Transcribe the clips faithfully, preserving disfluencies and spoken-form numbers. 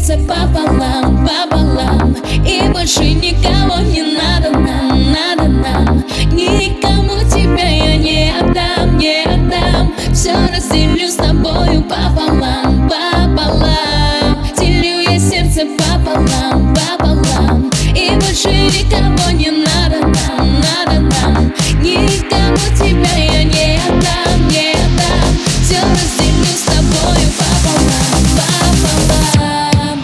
сердце пополам, пополам. И больше никого не надо нам, надо нам. Никому тебя я не отдам, не отдам. Все разделю с тобою пополам, пополам. Делю я сердце пополам, пополам. И больше никого не надо нам, надо нам. Никому тебя я не отдам, не отдам. Все разделю с тобою пополам, пополам.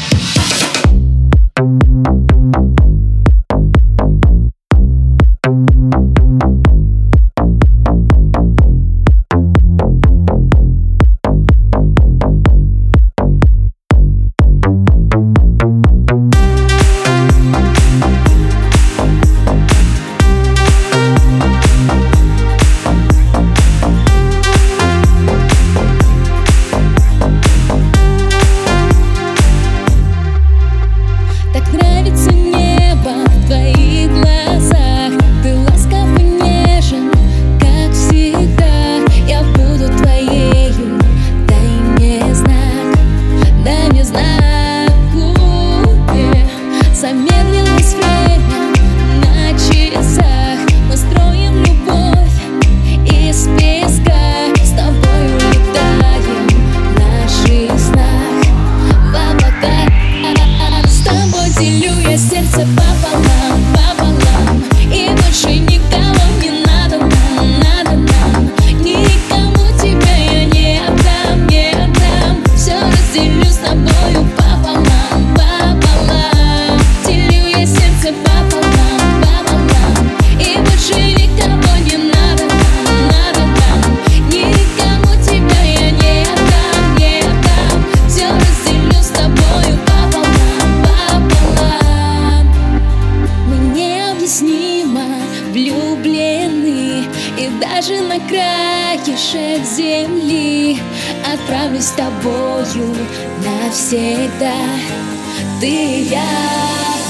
Замедлилось время на часах. Мы строим любовь из песка. С тобою летаем в наших снах в облаках. С тобой делю я сердце пополам, пополам. И больше никого не надо нам, надо нам. Никому тебя я не отдам, не отдам. Все разделю с тобою пополам, пополам. Делю я сердце пополам, пополам. И больше никого не надо нам, надо нам. Никому тебя я не отдам, не отдам. Все разделю с тобою пополам, пополам. Мы необъяснимо влюблены. И даже на краешек земли отправлюсь с тобою навсегда. Ты и я.